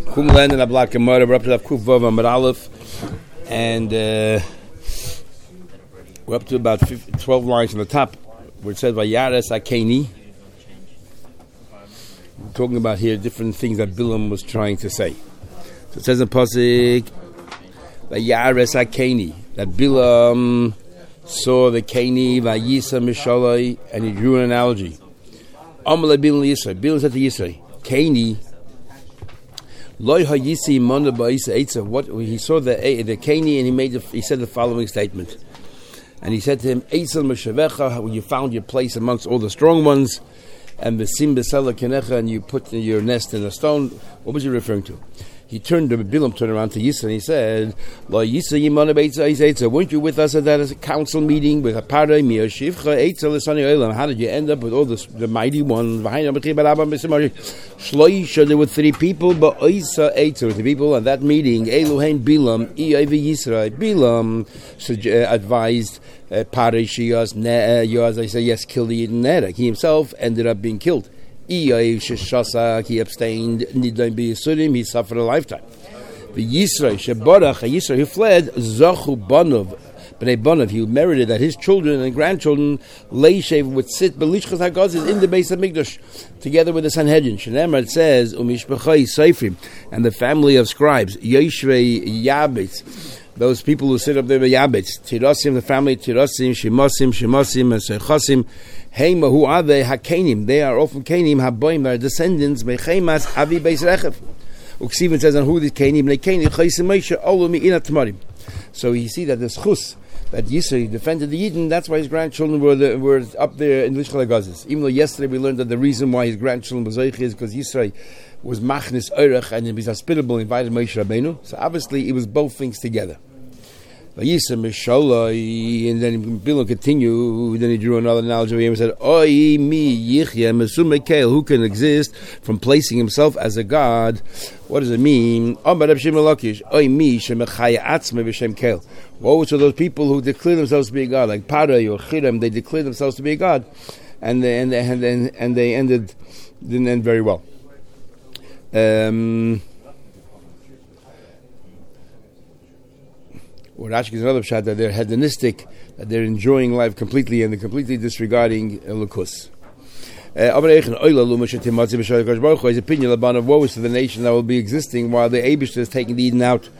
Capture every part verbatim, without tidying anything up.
Kum Len and Ablak Gemara. We're up to Kuf Vav Amud Aleph, and uh, we're up to about twelve lines on the top, where it says Vayares Akeni. We're talking about here different things that Bilam was trying to say. So it says in Pasuk Vayares Akeni that Bilam saw the Keni Vayisa Mishalai, and he drew an analogy. Amalei Bilam Yisrael. Bilam said to Yisrael, Keni. What he saw the the Keni, and he made the, he said the following statement, and he said to him, Eisel Meshavecha, when you found your place amongst all the strong ones, and the Sim Besela Kenecha, and you put your nest in a stone. What was he referring to? He turned to Bilam, turned around to Yisra, and he said, Lo Yisra Yimana Beitza Eitza, weren't you with us at that council meeting with a Paray Miyashivcha Eitza L'Sani Olam? How did you end up with all this, the mighty ones? Shloisha, there were three people, but Oisa Eitza, the people at that meeting, Elohein Bilam, Eivi Yisra, Bilam advised uh, Paray Shiyaz, Yoaz, I say, yes, kill the Yidden Nerek. He himself ended up being killed. He abstained, he suffered a lifetime. The Yisrael, Shebarach, a Yisrael who fled, Zachu Banov, Bnei Banov, he merited that his children and grandchildren, Leishev, would sit Belishchas HaGazis in the base of Mikdash, together with the Sanhedrin. Shenemar, it says, Umishbechai Seifrim, and the family of scribes, Yeshvei Yabetz, those people who sit up there with Yabetz, Tirasim, the family, Tirasim, Shemasim, Shemasim, and Sechasim, Heima, who are they? Hakenim. They are often Kenim, Haboim, they are descendants, Mechemas, Avi Beis Rechev. Uksivan says on who the Kenim, they Kenim, Chaysim Meisha, Olumi Ina Tamarim. So you see that the Chus, that Yisrael defended the Yidden, that's why his grandchildren were the, were up there in Lishchal HaGazis. Even though yesterday we learned that the reason why his grandchildren was Zoich is because Yisrael was Machnis Eirech and he was hospitable, invited Moshe Rabbeinu. So obviously it was both things together. And then Bilam continued, then he drew another analogy and said, Oi mi yichya mesume kel, who can exist from placing himself as a god? What does it mean? Oi mi shemechaya atzme v'shem kel. Woe to those people who declare themselves to be a god, like Paray or Chirem, they declare themselves to be a god, and they, and they, and they, and they ended, didn't end very well. Um... Or Rashi gives another shot that they're hedonistic, that they're enjoying life completely and they're completely disregarding Elokus. His opinion about woe is to the nation that will be existing while the Eibishter is taking the Eden out.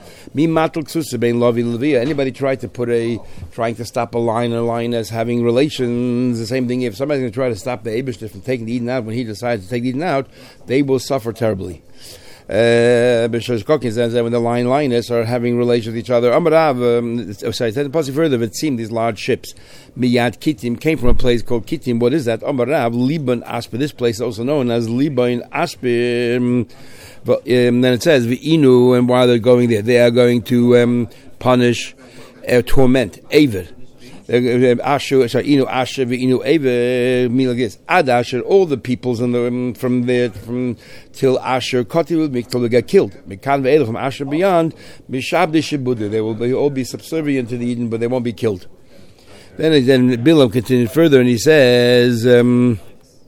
Anybody tried to put a, trying to stop a line, a line as having relations, the same thing, if somebody's going to try to stop the Eibishter from taking the Eden out when he decides to take the Eden out, they will suffer terribly. Uh, says that when the lion lioness are having relations with each other. Amarav, um, oh, sorry, it says further, it seemed these large ships, Miyad Kittim, came from a place called Kittim. What is that? Amarav, Liban Asper. This place is also known as Liban Asper. Um, but, um, then it says, V'inu, and while they're going there, they are going to um, punish, uh, torment, Aver. Asher, sorry, Inu Asher, Inu Eve, Milagis, Ad Asher, all the peoples in the, um, from there from till Asher, Kotil, till they get killed. Mekan ve'elach from Asher beyond, Mishabdi Shibuda. They will be, all be subservient to the Eden, but they won't be killed. Then, then Bilam continued further, and he says, um,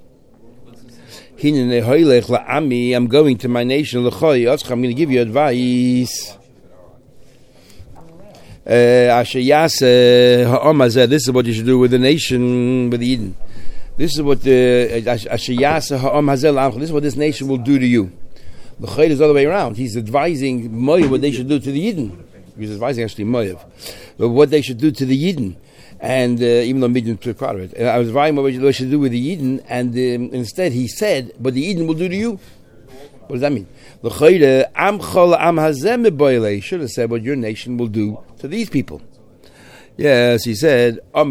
I'm going to my nation, I'm going to give you advice. Uh, this is what you should do with the nation, with Eden. This is what the this is what this nation will do to you. The Chayr is all the way around. He's advising Moav what they should do to the Eden. He's advising actually Moav, but what they should do to the Eden. And uh, even though Midian took part of it, I was advising what they should do with the Eden, and um, instead he said, "But the Eden will do to you." What does that mean? Should have said what your nation will do to these people. Yes, he said, a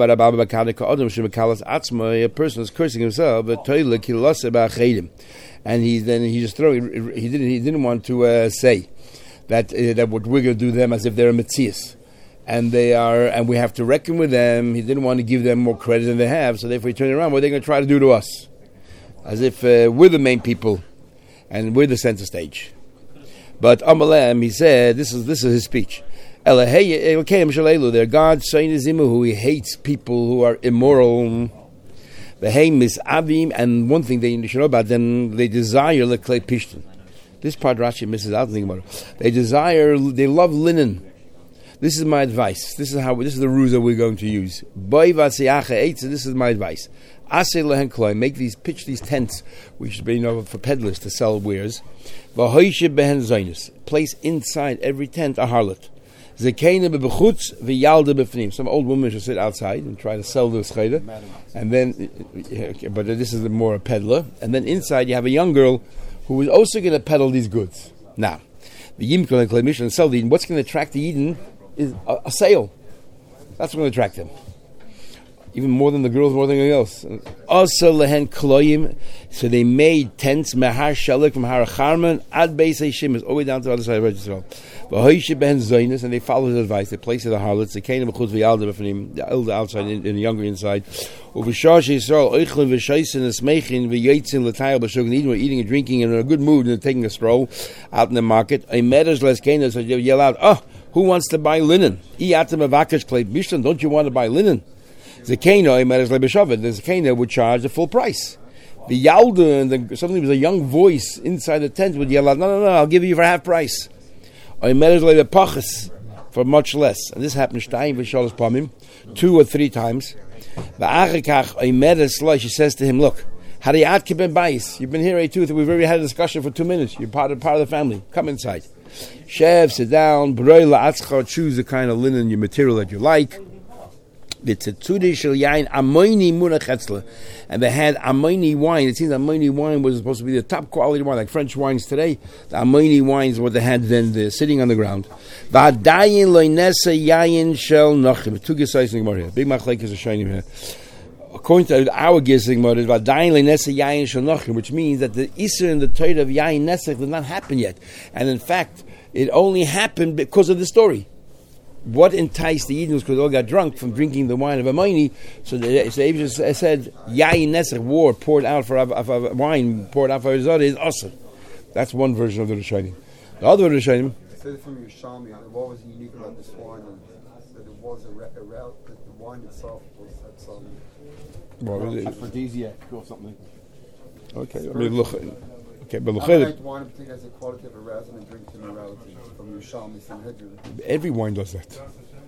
person is cursing himself, and he then he just throwing. He didn't. He didn't want to uh, say that uh, that what we're going to do to them as if they're a Metzias, and they are, and we have to reckon with them. He didn't want to give them more credit than they have. So therefore, he turned around. What are they going to try to do to us? As if uh, we're the main people. And we're the center stage. But Amalem, he said, this is this is his speech. Their God, who he hates people who are immoral. The Haim is Avim, and one thing they should know about them, they desire the clay pishton. This part Rashi misses out. They desire, they love linen. This is my advice. This is how. This is the rules that we're going to use. This is my advice. Make these, pitch these tents, which should be, you know, for peddlers to sell wares. Place inside every tent a harlot. Some old woman should sit outside and try to sell the scheda, and then, but this is more a peddler. And then inside you have a young girl who is also going to peddle these goods. Now, the Yimkol and Klemish and sell the Yidden. What's going to attract the Yidden is a, a sale. That's what's going to attract them. Even more than the girls, more than anything else. Also, lehen kloyim. So they made tents mehar shelik from Har Charman ad Beis Hashem, all the way down to the other side of Israel. V'hoyshe behen zoynus, and they followed his advice. They placed the harlots. They came to b'chutz v'yalda b'fnim, the elder outside and the younger inside. Uv'shar sheYisrael oichlin v'shaysin esmeichin v'yotzin l'tayel b'shogin. We're eating and drinking and in a good mood and taking a stroll out in the market. A medrash leskena, so you yell out, "Oh, who wants to buy linen? Iatem avakesh klei bishlan. Don't you want to buy linen?" Zakena, the Zakena would charge the full price. The Yalda, and the, suddenly there was a young voice inside the tent would yell out, "No, no, no, I'll give you for half price." For much less. And this happened two or three times. She says to him, "Look, you've been here a two, we've already had a discussion for two minutes. You're part of, part of the family. Come inside. Shev, sit down. Choose the kind of linen, your material that you like. And they had Amoini wine. It seems Amoini wine was supposed to be the top quality wine, like French wines today. The Amoini wines, what they had then, they're sitting on the ground. Big machlek is a shining here. According to our guessing mode, which means that the Isser and the Torah of Yain Nesach did not happen yet. And in fact, it only happened because of the story. What enticed the Eden was because they all got drunk from drinking the wine of Amoini. So the so Abraham said, Yain Nesach, war poured out for of, of, of wine poured out for Zod is awesome. That's one version of the Rishonim. The other Rishonim. Said from Yerushalmi, what was unique about this wine? That it was a, a, a that the wine itself was had some what was it? Aphrodisiac or something. Okay, I mean, look. Okay, but look. Wine in particular has a quality of a resin and drink to morality from Yerushalmi Sanhedrin. Every wine does that.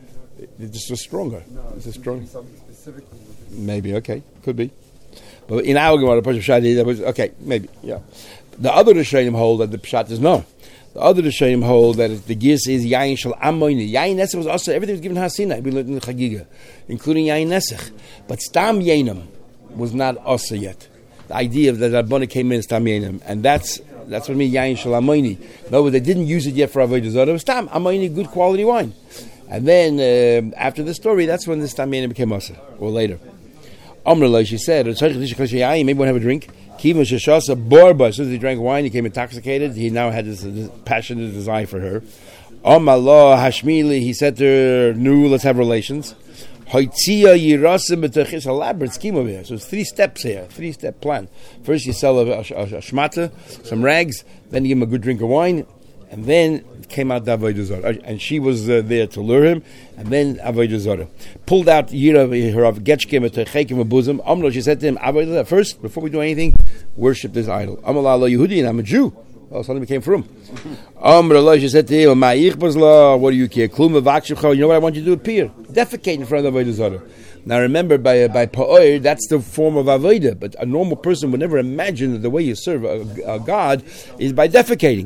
It's just stronger. No, it's just stronger. Something specifically. Maybe okay, could be. But in our Gemara, the Pshat that was okay. Maybe yeah. The other Rishonim hold that the Pshat is no. The other Rishonim hold that the Gis is Yain Shal Amoini. Yain Nesach was also everything was given Hasinai. We learned in the Chagiga, including Yain Nesach. But Stam Yainam was not also yet. The idea of that Rabbana came in Stam Yainam, and that's that's what I mean Yain Shal Amoini. No, they didn't use it yet for Avodah Zarah. It was Stam Amoini, good quality wine. And then uh, after the story, that's when the Stam Yainam became also, or later. Amrullah, she said, maybe we'll have a drink. Kiva Shashasa Borba, as soon as he drank wine, he became intoxicated. He now had this, this passionate desire for her. Amallah Hashmili, he said to her, "Nu, let's have relations." Hoitzia Yirasim, it's a elaborate scheme over here. So it's three steps here, three step plan. First, you sell a, a, a, a shmata, some rags, then you give him a good drink of wine, and then came out the Avodah Zarah. And she was uh, there to lure him, and then Avodah Zarah. Pulled out Yira, her of Getchkim, a Techekim, a bosom. Amlo, she said to him, Avodah Zarah, first, before we do anything, worship this idol. Amala lo Yehudi, and I'm a Jew. Well, suddenly became from. Amrullah, she said to him, what do you care? You know what I want you to do? Appear. Defecate in front of Avodah Zarah. Now remember, by uh, by Pa'or, that's the form of Avodah, but a normal person would never imagine that the way you serve a, a God is by defecating.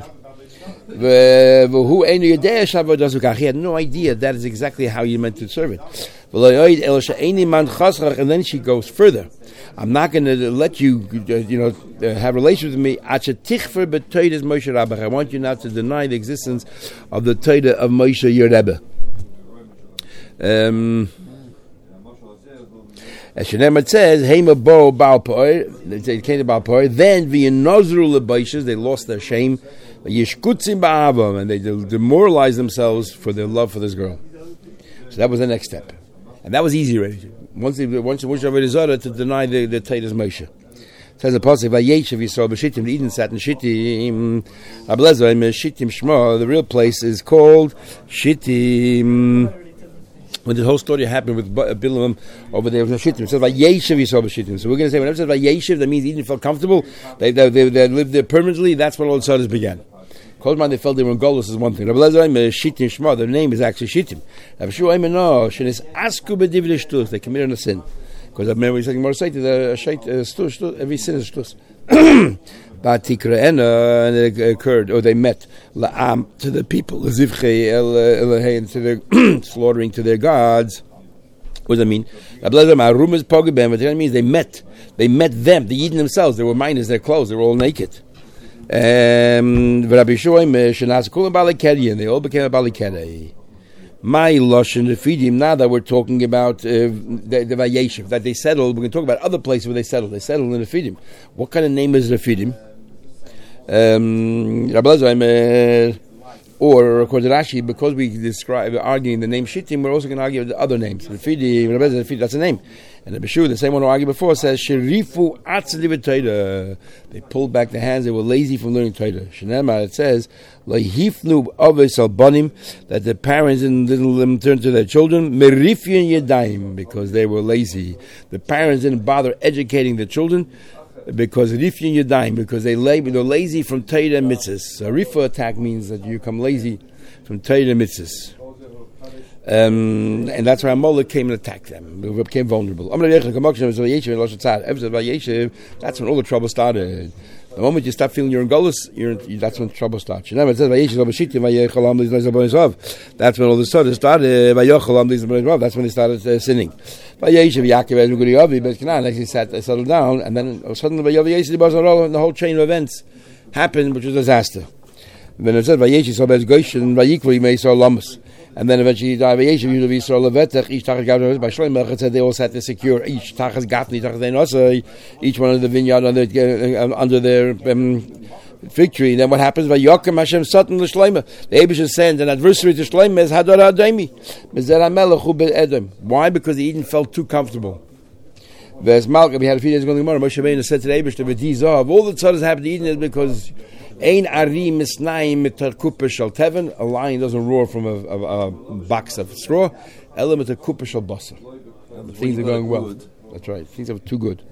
He had no idea that is exactly how you meant to serve it. And then she goes further. I'm not going to let you, uh, you know, uh, have relations with me. I want you not to deny the existence of the Torah of Moshe your Rebbe. Um, as Shenemar says, Hema bo Baal Pa'or, they came to Baal Pa'or, then v'yenozru lebaishas, they lost their shame, yishkutzim ba'avam, and they demoralized themselves for their love for this girl. So that was the next step. And that was easy already. Once they once they wished Avodah Zarah to deny the, the Torah's Moshe. It says the pasuk, Vayeshev Yisrael b'Shittim, the Eden sat in Shittim, Ablezer, Shittim Shema, the real place is called Shittim. When the whole story happened with Bilam over there with Shittim, it says Vayeshev Yisrael b'Shittim. So we're going to say, whenever it says Vayeshev, that means Eden felt comfortable, they, they, they, they lived there permanently, that's when all the Tzadis began. Kolman they felt they were in Golus is one thing. Rabbi Lezer Aimer Shittim Shema. Their name is actually Shittim. Rabbi Shua Aimer no. Shenis Asku b'Divrei Shtus. They committed a sin because I remember he's saying more say the shait every sin is shtus. But Tikraena, and it occurred, or they met la'am to the people, zivchei el elahein, to their slaughtering to their gods. What does that mean? That means they met. They met them, the Yidden themselves. They were minus their clothes. They were all naked. Um, they all became a balikere. My lashon refidim. Now that we're talking about uh, the, the Vayeshev, that they settled, we're going to talk about other places where they settled. They settled in Refidim. What kind of name is Refidim? Um, or according to Rashi, because we describe arguing the name Shittim, we're also going to argue the other names. Refidim, that's a name. And the Beshua, the same one who argued before, says Sherifu Atzli Torah. They pulled back the hands. They were lazy from learning Torah. Shenema, it says Lahifnu Aves Albanim, that the parents didn't let them turn to their children. Merifyan Yadayim, because they were lazy. The parents didn't bother educating the children. Because Rifyan Yadayim, because they lay, they're lazy from Torah and mitzvahs. A rifa attack means that you become lazy from Torah and mitzvahs. Um, and that's why Amalek came and attacked them. They became vulnerable. That's when all the trouble started. The moment you start feeling you're in Golus, you're in, that's when trouble starts. You know, it says, that's when all the stuff started. That's when they started uh, sinning. Next he sat, they settled down, and then suddenly the whole chain of events happened, which was a disaster. Then it says, and then eventually he died. Each tachas said they all had to secure each tachas gatni, tachas each one of the vineyard under, uh, under their um, victory. And then what happens? By Yokem Hashem Satan l'shleima. The Eibush sends an adversary to Shleima as Hadar Ademi. Mezer HaMelech hu be'edem. Why? Because the Eden felt too comfortable. There's Malka. We had a few days ago in the morning. Moshe Rabbeinu said to the Eibush, the V'dizah, all the tzaddas happened to Eden is because Ein ari misnaim mitar kupa shel teven. A lion doesn't roar from a, a, a box of straw. Ela mitar kupa shel basar. Things are going well. That's right. Things are too good.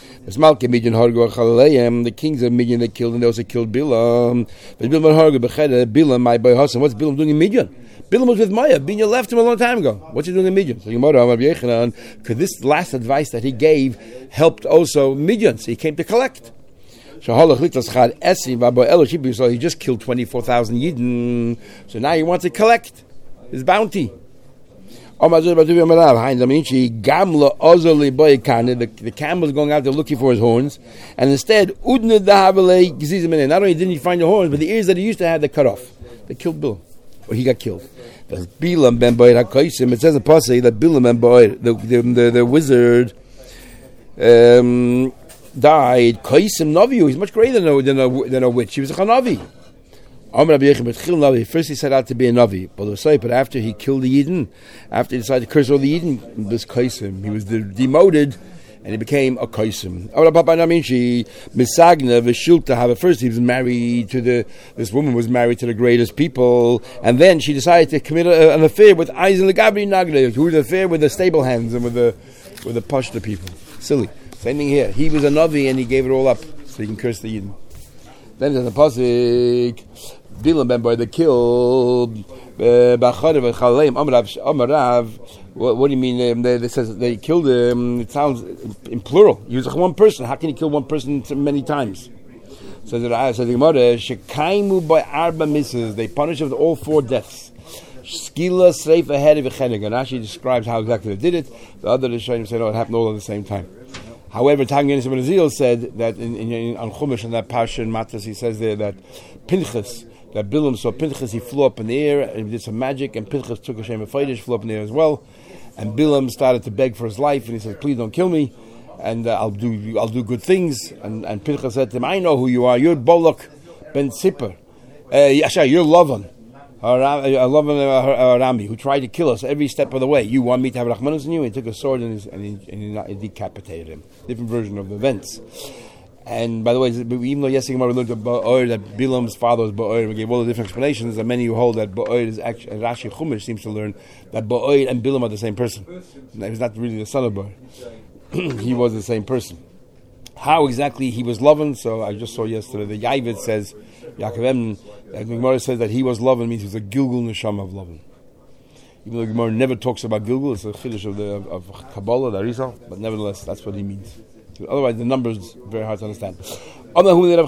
The kings of Midian they killed, and they also killed Bilam. Bilam, my boy Hassan. What's Bilam doing in Midian? Bilam was with Maya. Bilam left him a long time ago. What's he doing in Midian? So because this last advice that he gave helped also Midian, so he came to collect. So he just killed twenty-four thousand Yidden. So now he wants to collect his bounty. The, the camel is going out there looking for his horns, and instead, not only didn't he find the horns, but the ears that he used to have, they cut off. They killed Bilam, or he got killed. It says in the Pasuk that Bilam ben Ba'ir, the, the, the, the wizard, um, died. He's much greater than a, than a, than a witch. He was a Chanavi. First he set out to be a Navi, but after he killed the Yidden, after he decided to curse all the Yidden, this Kaisim, he was de- demoted and he became a Kaisim. First he was married to the, this woman was married to the greatest people, and then she decided to commit a, an affair with Eisen Legabri Nagle, who was an affair with the stable hands and with the with the Pashta people. Silly. Same thing here. He was a Navi and he gave it all up so he can curse the Yidden. Then there's the Pasuk, Bilam ben Ba'ir, they killed Ba'charev Chaleim Amarav. What do you mean? Um, they, they says they killed him. It sounds in plural. He was one person. How can he kill one person many times? So the so the Gemara Shekaimu by Arba misses. They punish him with all four deaths. Skila Sreifa Head of Chenig. And Rashi describes how exactly they did it. The other Rishonim say no, it happened all at the same time. However, Tangan Ibn Azil said that in, in, in on Chumash in that Parsha in Matas, he says there that Pinchas, that Bilam saw Pinchas, he flew up in the air and he did some magic, and Pinchas took a Shem Faidish, flew up in the air as well, and Bilam started to beg for his life, and he said, "Please don't kill me, and uh, I'll do I'll do good things." And, and Pinchas said to him, "I know who you are. You're Bolok ben Tzipper. Uh, Yasha, you're Lavan, Lavan Arami, who tried to kill us every step of the way. You want me to have Rachmanus in you?" And he took a sword and, his, and, he, and he decapitated him. Different version of the events. And by the way, even though yesterday we learned that Ba'ir, that Bilam's father was Ba'ir, we gave all the different explanations, and many who hold that Ba'ir is actually, Rashi Chumash seems to learn that Ba'ir and Bilam are the same person. He was not really the son of Ba'ir. He was the same person. How exactly he was loving, so I just saw yesterday, the Yavit says Yaakov Emden, the Gemara says that he was Lavan means he was a Gilgul Neshama of Lavan. Even though the Gemara never talks about Gilgul, it's a chiddush of the of, of Kabbalah, the Arizal, but nevertheless, that's what he means. Otherwise, the number is very hard to understand. How old was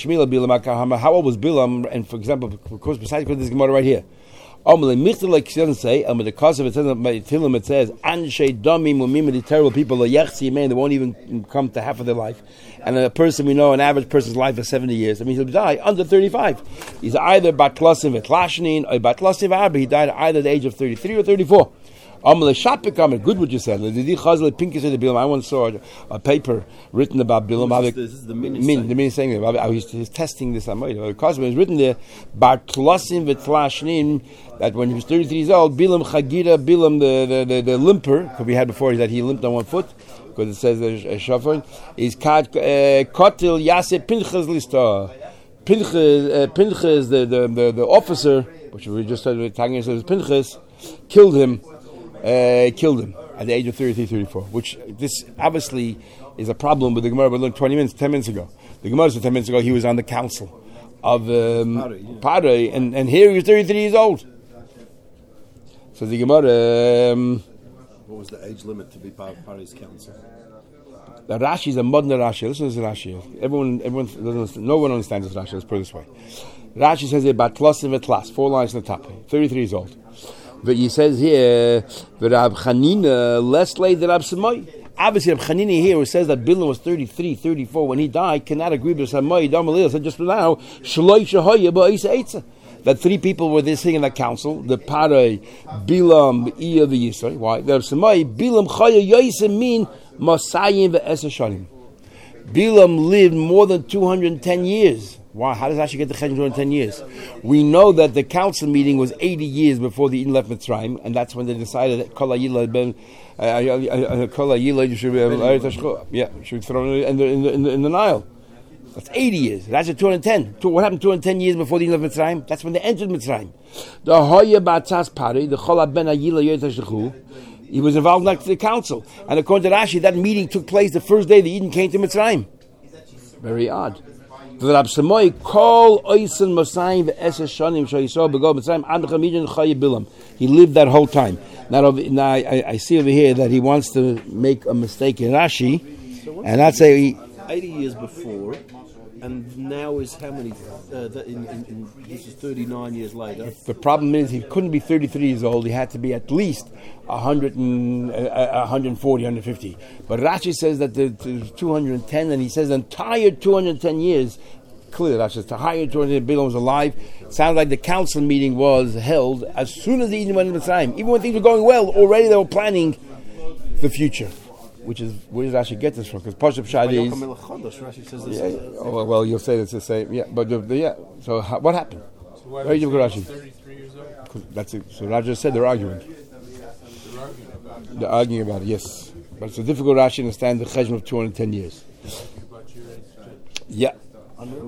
Bilam? And for example, of course, besides this Gemara right here, like it doesn't say, um, the cause of it says, it says, Anshe Dami Mumim, the terrible people, the Yachsi man, they won't even come to half of their life. And a person we know, an average person's life is seventy years. That means he'll die under thirty-five. He's either Batlasim Vetlashnin or Batlasim Arba. He died at either the age of thirty-three or thirty-four. Good what you said. I once saw a paper written about Bilam. This is the Min. The Min is saying that. I was, was testing this. The Cosmo is written there. Bartlasim v'tlashnim. That when he was thirty-three years old, Bilam Chagira, Bilam the the the, the limper, because we had before that he limped on one foot, because it says a shofar is kotil yase Pinchas lista. Pinchas, Pinchas, the the the the officer, which we just started talking about, Pinchas, killed him. Uh, killed him at the age of thirty-three, thirty-four, which this obviously is a problem with the Gemara we learned twenty minutes, ten minutes ago. The Gemara said ten minutes ago he was on the council of um, Pare, yeah. and, and here he was thirty-three years old. So the Gemara... Um, what was the age limit to be part of Pare's council? The Rashi is a modern Rashi. Listen to this Rashi. Everyone, everyone, doesn't, no one understands this Rashi. Let's put it this way. Rashi says here, Batlas and Vetlas, four lines on the top, thirty-three years old. But he says here, Rab Chanina, less late than Rab Samai. Obviously, Rab Chanina here, who says that Bilam was thirty-three, thirty-four when he died, cannot agree with Samai. Damalil said just now, Shaloi Shahoya Ba'isa Eitza. That three people were there sitting in that council, the Pare, Bilam, Iya, the Yisrael. Why? The Rab Samai, Bilam Chaya Yaisa mean Masayim Ve'esa Shanim. Bilam lived more than two hundred ten years. Why? How does Rashi get the Chesed two hundred ten years? We know that the council meeting was eighty years before the Eden left Mitzrayim, and that's when they decided that Kol HaYilad ben Kol HaYilad should yeah should be thrown in the, in the in the in the Nile. That's eighty years. That's at two hundred ten. What happened two hundred ten years before the Eden left Mitzrayim? That's when they entered Mitzrayim. The Hoya Batzas Pari, the Kol Ben HaYilad Yotashchu. He was involved in the council, and according to Rashi, that meeting took place the first day the Eden came to Mitzrayim. Very odd. He lived that whole time. Now, now I, I see over here that he wants to make a mistake in Rashi, so and that's say he, eighty years before, and now is how many? Uh, in, in, in, this is thirty-nine years later. The problem is he couldn't be thirty-three years old. He had to be at least one hundred and, uh, one forty, one fifty. But Rashi says that the, the two hundred ten, and he says the entire two hundred ten years. Clear, Rashi says the entire two hundred ten Bilam was alive. Sounds like the council meeting was held as soon as the Eden went into Mitzrayim. Even when things were going well, already they were planning the future. Which is where does Rashi get this from? Because Pashup Shadi is. Rashi says this. Yeah, oh, well, you'll say it's the same. Yeah, but the, the, yeah. So how, what happened? So why Where did you go, Rashi? thirty-three years old. That's it. So Raja said they're arguing. They're arguing about it. They're arguing about it. Yes, but it's a difficult Rashi to understand the chesed of two hundred ten years. Yeah. I think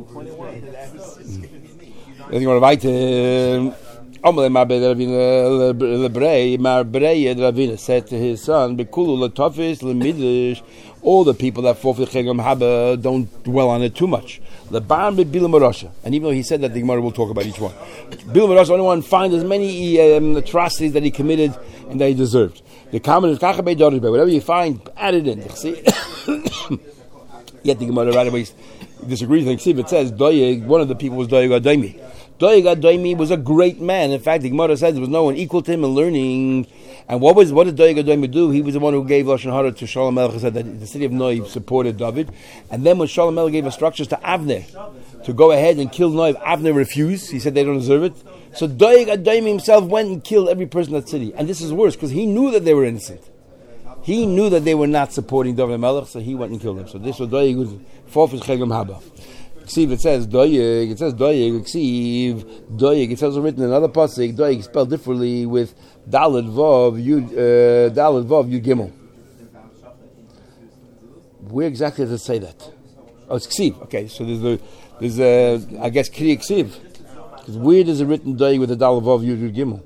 we're right to. Omle Marbei Lebrei Marbei Ravina said to his son, "Bekulu Latofis Lemidish." All the people that fall for Chegam Haba don't dwell on it too much. The Bar Bilam Rasha, and even though he said that, the Gemara will talk about each one. Bilam Rasha only one find as many um, atrocities that he committed and that he deserved. The common is Kachabei Dorishbei. Whatever you find, add it in. See, yet the Gemara right away disagrees. Like, see, if it says Doyeg, one of the people was Doyeg Adaymi. Doyeg Adaymi was a great man. In fact, the Gemara says there was no one equal to him in learning. And what was what did Doyeg Adaymi do? He was the one who gave Lashon Hara to Shalom Melech, said that the city of Noib supported David. And then when Shalom Melech gave instructions to Avner to go ahead and kill Noib, Avner refused. He said they don't deserve it. So Doyeg Adaymi himself went and killed every person in that city. And this is worse because he knew that they were innocent. He knew that they were not supporting David Melech, so he went and killed them. So this was Doyeg who's fourth is Chegam Haba. Ksiv, it says Doyeg, it says Doyeg, Ksiv, Doyeg, it says written in another pasuk, Doyeg spelled differently with Daled Vav, Yud, uh, Daled Vav, Yud Gimel. Where exactly does it say that? Oh, it's Ksiv. Okay, so there's the, there's a, I guess, Kri Ksiv. Because where does it written Doyeg with the Daled Vav, Yud, Yud Gimel?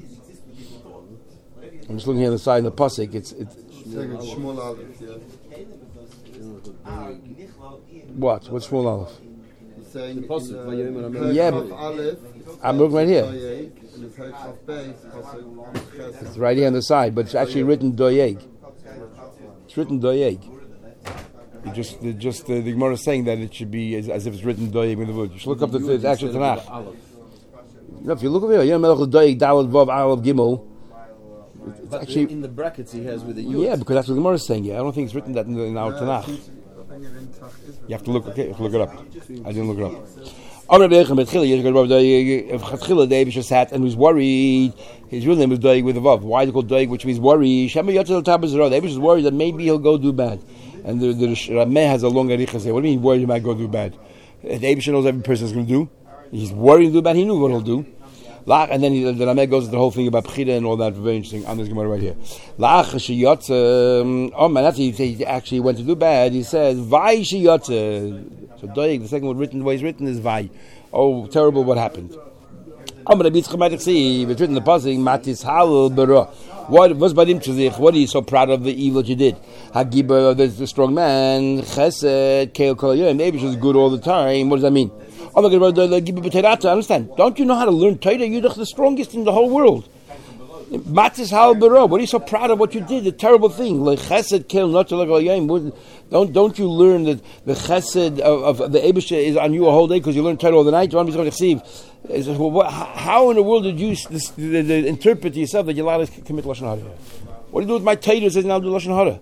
I'm just looking at the side of the pasuk, it's, it's Shmuel Aleph, yeah. What? What's Shmuel Aleph? It saying The pasuk, in, uh, Vayom Ramehu. Perek Yeah, Chaf but- Aleph, I'm looking right here. Doyeg, and in Perek Chaf Beis, pasuk Ches. It's right here on the side, but it's actually written doyeg. It's written doyeg. It just, it just uh, the Gemara is saying that it should be as, as if it's written doyeg with the word. You should look up the, the, the actual Tanakh. You know, if you look over here, yeah, Melech doyeg Dalad Vav Aleph Gimel. It's But actually, in the brackets he has with the yud. yeah, because that's what the Gemara is saying. Yeah, I don't think it's written that in, the, in our Tanakh. You have to look. Okay, you have to look it up. I didn't look it up. Amr Rebbe Bet Chila, Chila, the Abisha sat and was worried. His real name was Doeg with a Vav. Why is it called Doeg, which means worry? Shema Yotzei L'Tabaz. The Abisha is worried that maybe he'll go do bad. And the, the Rameh has a long aricha say, what do you mean worried he might go do bad? The Abisha knows every person is going to do. He's worried to do bad. He knew what he'll do. And then he, the Rameh goes to the whole thing about Bechira and all that. Very interesting. On this Gemara right here. Oh man, that's he, he actually went to do bad. He says, Vai Shiyotze. So Doeg, the second word written, the way it's written is Vai. Oh, terrible what happened. I'm going to be it's written in the pasuk, Matis Halal Bara. What was by him to what are you so proud of the evil that you did? Hagiba, the, the strong man, Chesed, Keil Kol Yom, maybe she was good all the time. What does that mean? Oh my God, understand. Don't you know how to learn Torah? You're the strongest in the whole world. Matis Halal Bara. What are you so proud of what you did? The terrible thing. Like Chesed, Keil not to Kol Yom. Don't don't you learn that the Chesed of, of the Eibusha is on you a whole day because you learn Torah all the night? You want to be receive. Well, what, how in the world did you this, the, the, interpret to yourself that you're allowed to commit Lashon Hara? What do you do with my Torah? It says now do Lashon Hara.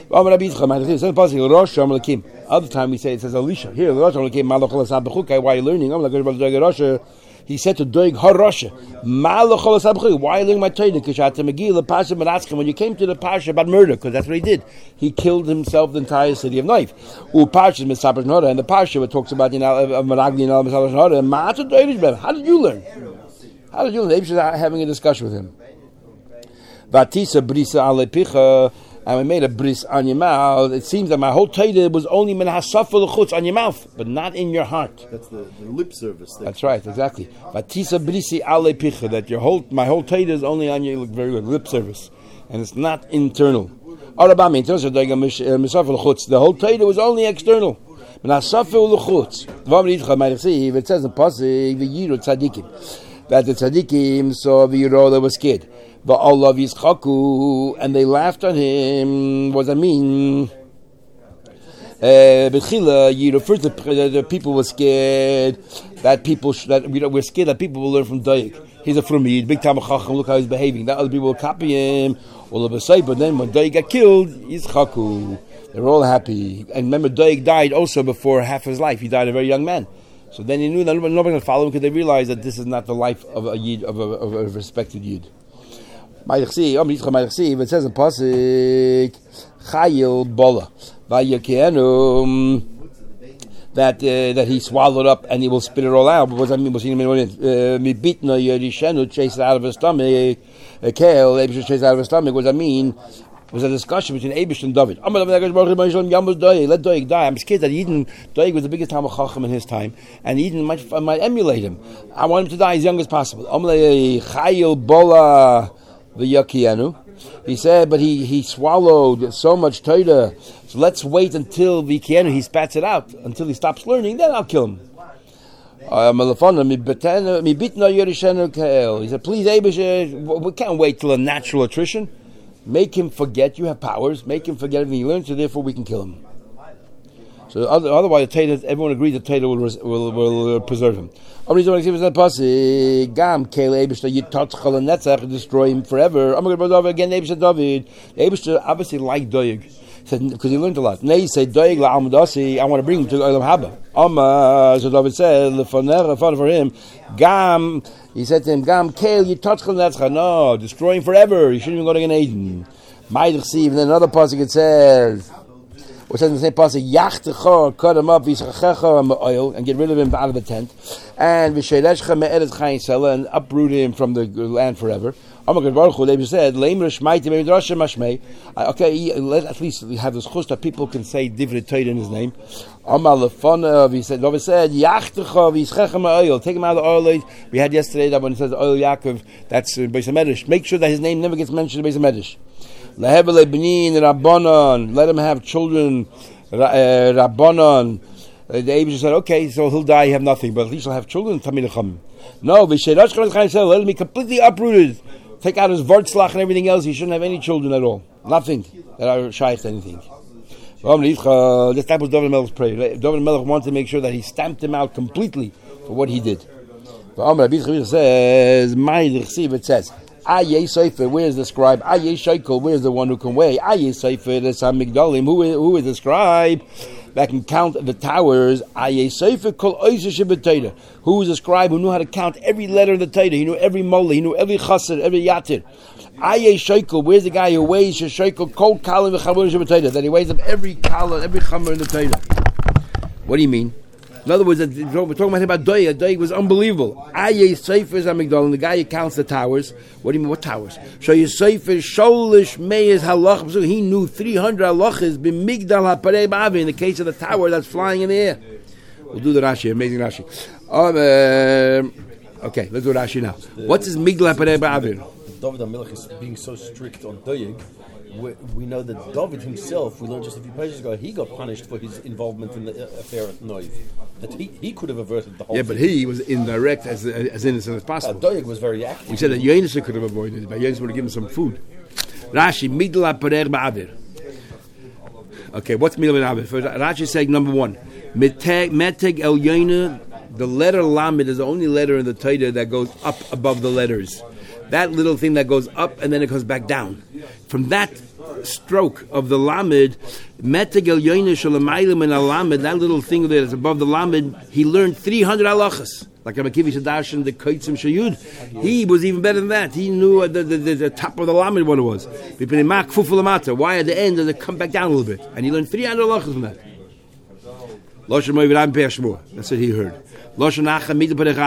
Other time we say it says Elisha. Here, why are you learning? He said to Doeg Harosha, why are you learning my Torah? When you came to the Parsha about murder, because that's what he did. He killed himself, the entire city of Knife. And the Parsha that talks about how did you learn? How did you learn? They were having a discussion with him. Vatisa brisa alepicha. And we made a bris on your mouth. It seems that my whole Torah was only min hasafa l'chutz on your mouth, but not in your heart. That's the, the lip service thing. That's right, exactly. Vatisa brisi ale picha, that your whole my whole Torah is only on your, look very good, lip service, and it's not internal. Arabami, the whole Torah was only external. Min hasafa l'chutz. It says in pasuk the yiru tzadikim that the tzadikim saw the yiro that was scared. But Allah Yischaku, and they laughed on him. What does that mean? Bechila, uh, first the, the, the people were scared that people sh- that we we're scared that people will learn from Doeg. He's a Frumid, big time Chacham. Look how he's behaving. That other people will copy him. All of a sudden, but then when Doeg got killed, Yischaku, they're all happy. And remember, Doeg died also before half his life. He died a very young man. So then he knew that nobody going to follow him because they realized that this is not the life of a yid, of a, of a respected yid. It says in pasuk Chayil Bola Vayakianu that uh, that he swallowed up and he will spit it all out. But what does that mean? What's Mibitna Yerishenu chase it out of his stomach. Kel Abish chase it out of his stomach. What does that mean? It was a discussion between Abish and David. Let Doeg die. I'm scared that Eden Doeg was the biggest Talmid Chacham in his time, and Eden might might emulate him. I want him to die as young as possible. Chayil Bola. The Yakianu. He said, but he, he swallowed so much Torah. So let's wait until the Kianu, he spats it out, until he stops learning, then I'll kill him. Uh, he said, please, Abish, we can't wait till a natural attrition. Make him forget you have powers. Make him forget everything he learned, so therefore we can kill him. So other, otherwise, Torah, everyone agrees that Torah will, will, will uh, preserve him. Destroy him forever. Again, David. David obviously liked Doeg because he learned a lot. Nay, say Doeg la I want to bring him to Olam Haba. Amma, so David said, for him, Gam. He said to him, Gam Kale Yitotchel Netzcha. No, destroy him forever. You shouldn't even go to Gan Eden. Might receive. And then another pasuk it says. Which says in the same passage, Yachtecha, cut him up, V'ischachecha, oil, and get rid of him out of the tent, and V'sheireshcha me'eretz chayin sela, and uproot him from the land forever. Amar Baruch Hu, they said, Leimer shmaiti me'midrasha mashmei. Okay, let at least we have this chus that people can say divrei Torah in his name. Amar lefonav, he said, David said, Yachtecha, V'ischachecha me'oil, take him out of the oil. We had yesterday that when it says oil Yaakov, that's uh, Beis HaMedrash. Make sure that his name never gets mentioned in Beis HaMedrash. Let him have children, Rabbanon, Uh, the Abishah said, okay, so he'll die, have nothing, but at least he'll have children. No, let him be completely uprooted. Take out his Vartzlach and everything else. He shouldn't have any children at all. Nothing that are shaykh to anything. This type was David Melech's prayer. David Melech wanted to make sure that he stamped him out completely for what he did. It says, it says, Aye Sefer, where's the scribe? Aye Sheikel, where's the one who can weigh? Aye Sefer, the Sam Migdalim, who is, who is the scribe that can count the towers? Aye Sefer, Kol Oizer Shebetayda. Who was the scribe who knew how to count every letter of the Torah? He knew every mole, he knew every chassid, every yatir. Aye Sheikel, where's the guy who weighs Sheikel, Kol Kalim v'Chamor Shebetayda, that he weighs up every kala, every chamer in the Torah? What do you mean? In other words, we're talking about him about Doeg. Doeg was unbelievable. Aye Sefer Amigdal, the guy who counts the towers. What do you mean? What towers? So you Sefer Sholish Meiz Halach. So he knew three hundred halachas b'migdal haparei ba'avi in the case of the tower that's flying in the air. We'll do the Rashi. Amazing Rashi. Um, uh, okay, let's do Rashi now. What's his migdal haparei ba'avi? David HaMelech is being so strict on Doeg. We, we know that David himself, we learned just a few pages ago, he got punished for his involvement in the affair at Noiv. That he, he could have averted the whole yeah, thing. but he was indirect, as as innocent as possible. Uh, Doeg was very active. We said that Yonis could have avoided it, but Yonis would have given him some food. Rashi, Migdal HaParer Ba'avir. Okay, what's Migdal HaParer Ba'avir? Rashi is saying, number one, Meteg El Yoina, the letter Lamed is the only letter in the Torah that goes up above the letters. That little thing that goes up and then it goes back down. From that stroke of the Lamed, Metegel Yoina Shalamaylim and Alamed, that little thing that is above the Lamed, he learned three hundred halachas. Like Amakivi Shadash and the Kaitzim Shayud. He was even better than that. He knew the, the, the, the top of the Lamed what it was. Why at the end does it come back down a little bit? And he learned three hundred halachas from that. That's what he heard. We learned this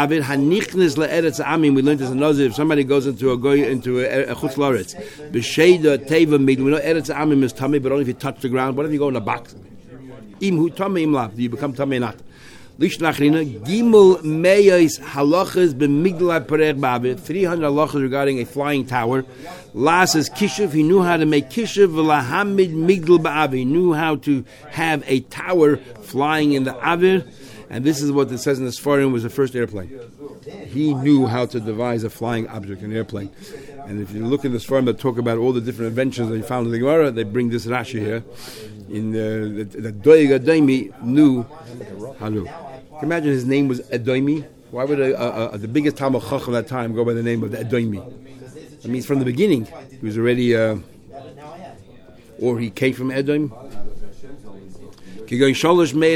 in Nazir. If somebody goes into a goy into a, a chutz laretz, b'sheida teva mid. We know eretz amim is tummy, but only if you touch the ground. What if you go in a box? Im hu tummy im lav. Do you become tummy or not? Gimel meyos halachas b'migdal haparer ba'avir. Three hundred halachas regarding a flying tower. Las is kishuv. He knew how to make kishuv v'lahamid migdal ba'avir. He knew how to have a tower flying in the avir. And this is what it says in the Sfarim was the first airplane. He knew how to devise a flying object, an airplane. And if you look in the Sfarim that talk about all the different inventions that you found in the Gemara, they bring this Rashi here. In uh, the Doeg Adoimi knew how to. Can you imagine his name was Adoimi? Why would a, a, a, the biggest Talmud Chacham at that time go by the name of Adoimi? That means from the beginning he was already, uh, or he came from Edom. Or the three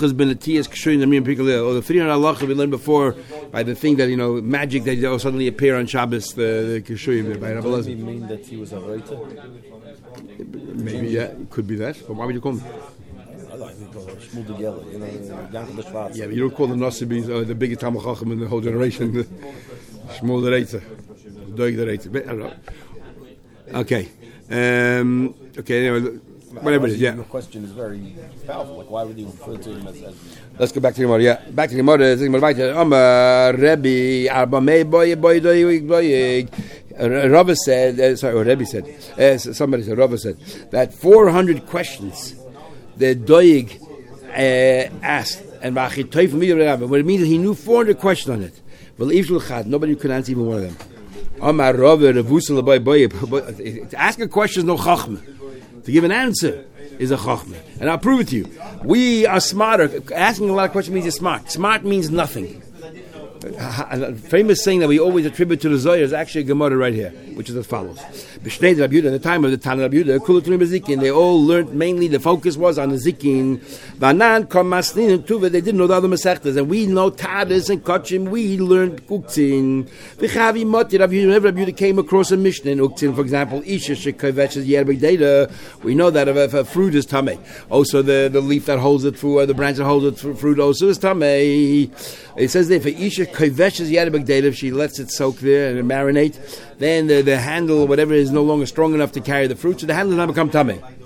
hundred halachas we learned before by the thing that, you know, magic that oh, suddenly appear on Shabbos, the, the Kishuyim by Rabbi Elazar. Does it mean that he was a writer? Maybe, yeah, it could be that. But why would you call him? I like to call him Shmuel de Geller, you know, Yankel de Schwarz. Yeah, but you don't call the Nasibis uh, the biggest Talmud Chacham in the whole generation. Shmuel the Reiter. Doeg the Reiter. I don't know. Okay. Um, okay, anyway. Whatever it is, yeah. Your question is very powerful. Like, why would you refer to him as... as Let's go back to the Gemara, yeah. Back to the Gemara. The Gemara, Amar Rebbe, Arba Mei Boy, Boy, Boy, Boy. Rabbi said, uh, sorry, or Rebbe said, uh, somebody said, Rabbi said, that four hundred questions that Doeg uh, asked, and what it means is he knew four hundred questions on it. Well, nobody could answer even one of them. Amar Rabbi, Boy, to ask a question is no chachma. To give an answer is a chachma. And I'll prove it to you. We are smarter. Asking a lot of questions means you're smart. Smart means nothing. A famous saying that we always attribute to the Zohar is actually a Gemara right here, which is as follows. In the time of the Tana Rabbi Yehuda, they all learned mainly, the focus was on the Zikin. They didn't know the other Masechtas, and we know Tadas and Kachim, we learned Uktzin. Rabbi Yehuda came across a Mishnah in Uktzin, for example, Isha Shekavech's Yerbek Data. We know that if a fruit is Tameh. Also the, the leaf that holds it through, or the branch that holds it through fruit also is Tameh. It says there, for Isha Kavech's Yerbek Data, if she lets it soak there and marinate, then the, the handle, whatever, is no longer strong enough to carry the fruit, so the handle does not become Tameh.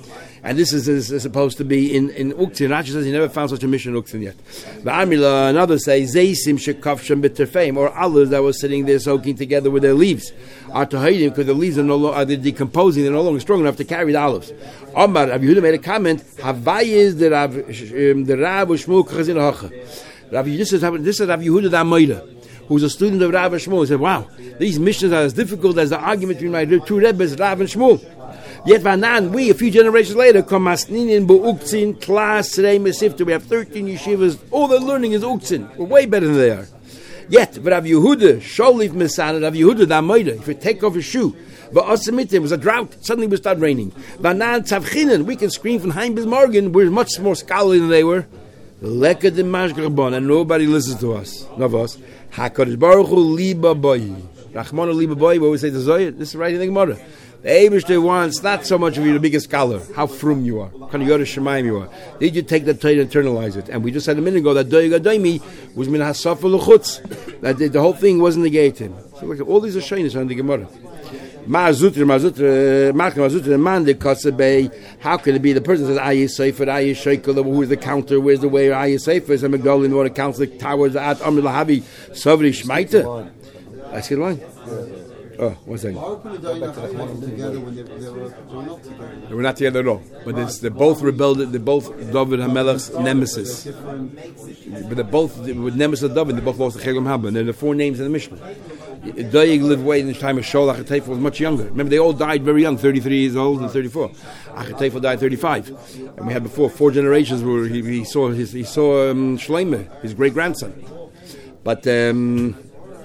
And this is, is, is supposed to be in, in Uktzin. Rashi says he never found such a mission in Uktzin yet. The Amila, and others say, Zeisim shekavshem b'terfeim, or olives that were sitting there soaking together with their leaves. Are Tahidim, because the leaves are, no lo- are decomposing, they're no longer strong enough to carry the olives. Omar, Rabbi Yehuda made a comment, Havayis the Rav, the Rav Shmuel Chazin Hacha. Rabbi, this is, this is Rabbi Yehuda the Amoida, who's a student of Rav and Shmuel. He said, wow, these missions are as difficult as the argument between my two Rebbes, Rav and Shmuel. Yet Vanan, we, a few generations later, come Masninin, Bu'uktzin, Klas, Rei, Mesifta, we have thirteen yeshivas, all they're learning is Uktzin. We're way better than they are. Yet, Rav Yehuda, Sholif Mesana, Rav Yehuda, the Amoida, if you take off his shoe, but Osamitim, it was a drought, suddenly it would start raining. Vanan, Tzavchinen, we can scream from Haim bis Morgan, we're much more scholarly than they were. Leka de Mashgrabon, and nobody listens to us. None of us. HaKadosh Baruch Hu Liba Boy. Rachmana Liba Boy, we always say to Zoya, this is right in the Gemara. The Eibishter wants not so much of you to be a scholar, how frum you are, kind of Yoresh Shemaim you are. Did you take that Torah and internalize it? And we just said a minute ago that Doeg Adoimi was min hasafa l'chutz, that the, the whole thing wasn't negated. So look, all these are shaynis on the Gemara. Ma'azutra, ma'azutra, ma'azutra, ma'azutra, man de katzebei. How can it be the person says Ayi Sefer, Ayi Shekel? Who is the counter? Where's the way? Ayi Sefer is a Magdalene. What counts the towers at Amr Lahavi Savri Shmaita. That's good line. Oh, one second. How can the Dayan together when they, they, were, they were not together? They were not together at all. But it's, they both rebelled. They're both David HaMelech's nemesis. But they're both with nemesis of David. They both lost the Chegam Haba. And they're the four names in the Mishnah. Doeg lived way in the time of Shaul. Achatefel was much younger. Remember, they all died very young, thirty-three years old and thirty-four. Achatefel died thirty-five, and we had before four generations where he, he saw his he saw um, Shlomo, his great grandson. But um,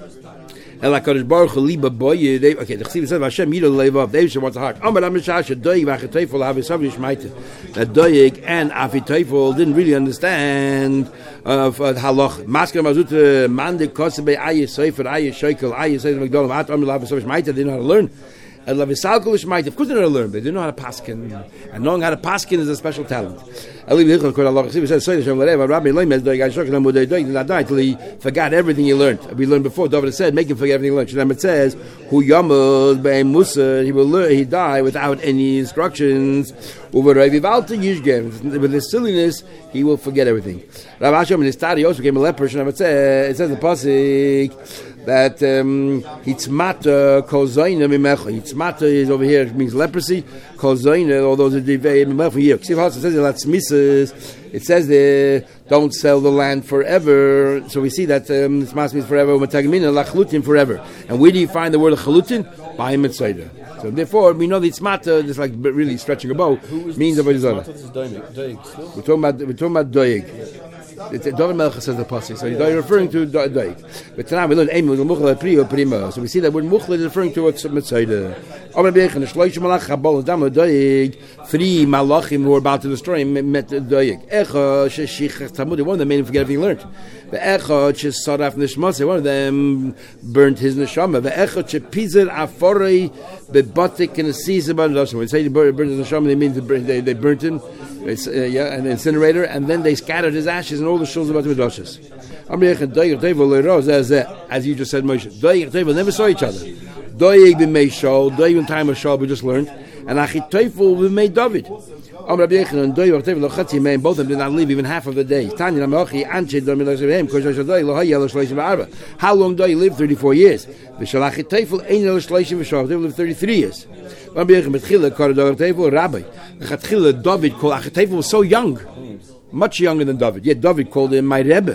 and like Kadosh Baruch Hu Liba Boy, they okay. The Chasiv says Hashem Yidol Leivav. They should want the heart. Amar Amishasha Doeg Achatefel Havisav Yishmaite. That Doeg and Achatefel didn't really understand of uh, halach. Masker mazut mande kosebe aye sefer aye shekel aye sefer magdol at am lav so shmaita. They didn't know how to learn. And lav salkol shmaita. Of course they know how to learn. They didn't know how to paskin. And knowing how to paskin is a special talent. Eli b'dichol kol Allah Chasiv says Seder Shem L'Rev Rabbi Leimes Doeg Ashok Lam Doeg Doeg did not die till he forgot everything he learned. We learned before. David said, make him forget everything he learned. Shem it says, Hu Yamud Be'em Musa. He will learn. He die without any instructions. With his silliness, he will forget everything. Rav Hashem in his study also became a leper. It says, it says in the pasuk that hitzmata kol zoyna mimecha. Hitzmata is over here, it means leprosy. Kol zoyna, all those are divei mimecha here. It says it says there, don't sell the land forever. So we see that um, this must means forever. Matagmina lachlutin forever. And where do you find the word chalutin? By mitzayda. So therefore, we know the tzmata, just like really stretching a bow, means of a desire. We're talking about we're talking about doeg. David Melech says the pasuk, so he's referring to doeg. But tonight we learn emu muchla priyo prima. So we see that word muchla is referring to what's mitzayda. Amar Bechon shloish malach habol dam doeg. Three malachim who were about to destroy him met doeg. Echa sheshich tamud. One of them made him forget everything he learned. The echad shesaraf nishmase. One of them burnt his neshama. The echad shepizer aforei bebatik and a season about it. When they say they burned his neshama, they mean they they burnt him. It's, uh, yeah, an incinerator, and then they scattered his ashes and all the shuls about the midroshes. As you just said, Moshe, Doeg and Tevel never saw each other. Doeg b'mei Shaul, Doeg in time of Shaul, we just learned, and Achitofel b'mei David. Both of them did not live even half of the day. How long do you live? thirty-four years. They lived thirty-three years. David called Achitofel was so young, much younger than David. Yet David called him my Rebbe.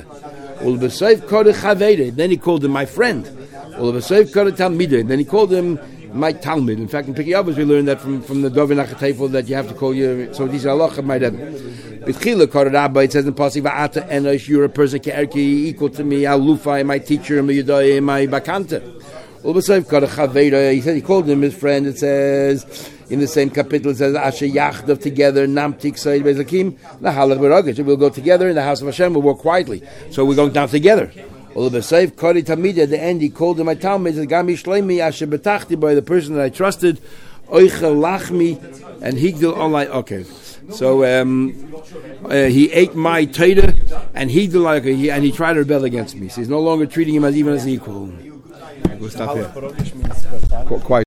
Then he called him my friend. Then he called him my Talmud. In fact, in Pirkei Avos we learned that from, from the David Achitofel that you have to call you. So these are Allah my Rebbe. It says in Pasuk, Va'ata enosh, you're a person equal to me. Alufai, my teacher, my Yudai, my Bakanta. He said he called him his friend. It says in the same capital, it says Asher Yachdav together, Namtik Said Bezakim, Nahalach Beragach. We'll go together in the house of Hashem. We'll walk quietly. So we're going down together. All of a sudden, Kari Tamid at the end, he called him my Talmud. He said, Gami Shleimi Asher Betachti, by the person that I trusted, Oichel Lachmi, and Higdil Online. Okay, so um, uh, he ate my Torah, and Higdil like he and he tried to rebel against me. So he's no longer treating him as even as an equal. We'll stop here. Quite.